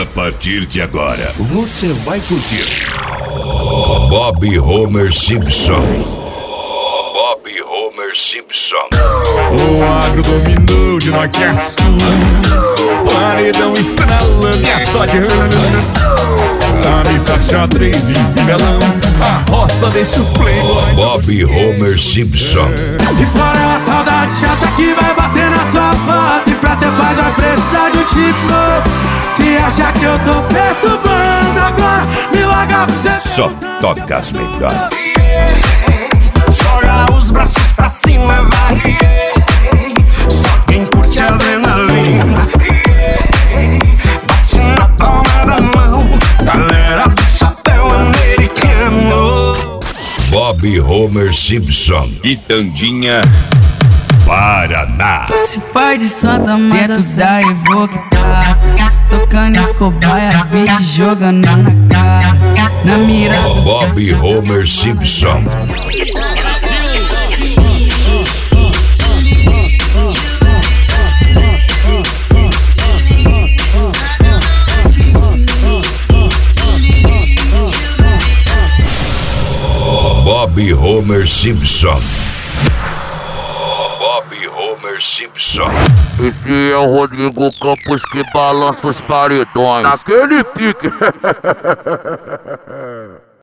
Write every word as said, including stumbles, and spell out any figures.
A partir de agora, você vai curtir Bob Homer Simpson. Bob Homer Simpson. O agro dominou de Noquiaçu, paredão estralando e atodiando. A missa xadrez e melão, a roça deixa os playboys. Bob Homer Simpson. E fora é uma saudade chata que vai bater na sua porta. E pra ter paz vai precisar de um chip novo. Se acha que eu tô perturbando agora, me larga pra você. Só toca as melhores. Joga os braços pra cima, vai. Só quem curte a adrenalina. Bate na palma da mão, galera do chapéu americano. Bob Homer Simpson. Quitandinha, Paraná. Se faz de santa, mas dentro da Evoque tá tocando as cobaias, beat jogando na cara. Na mira Bob Homer Simpson. Bob Homer Simpson. Bob Homer Simpson. Esse é o Rodrigo Campos que balança os paredões naquele pique.